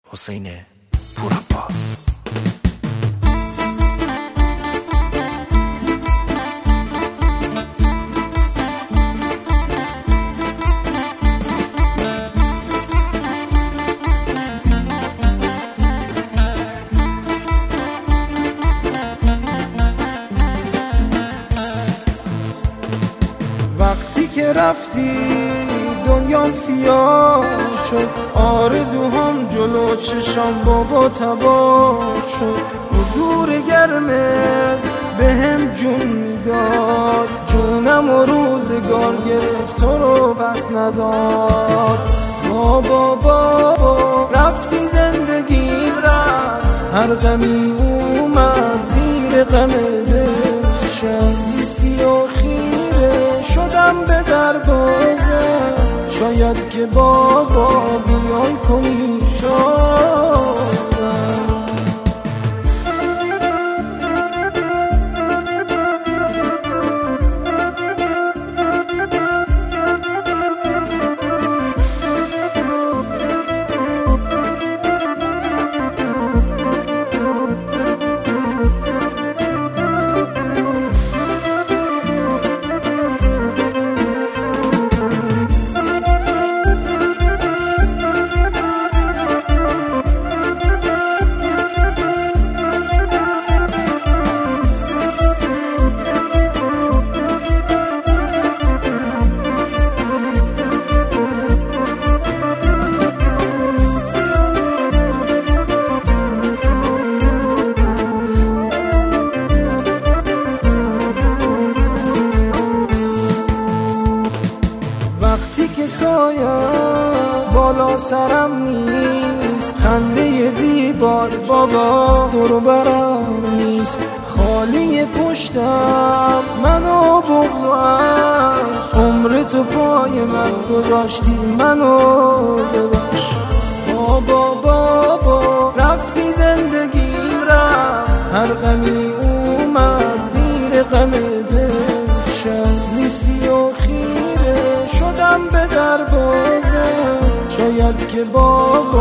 حسین پورعباس. وقتی که رفتی دنیام سیاه شد، آرزوهام جلو چشام بابا تباه شد. حضور گرمت بهم جون میداد، جونم و روزگار گرفت تو رو پس نداد. بابا رفتی زندگیم رفت، هر غمی اومد زیر غم بشم. لیستی و خیره شدم به دروازه، شاید که بابا بیای کنی شادم. وقتی که سایه بالا سرم نیست، خنده زیبار بابا دور برم نیست. خالی پشتم منو بغض و عشق، عمر تو پای من گذاشتی منو ببخش. بابا رفتی زندگیم رفت، هر غمی اومد زیر غم بشم. لیستی و خیره شدم به دروازه، شاید که بابا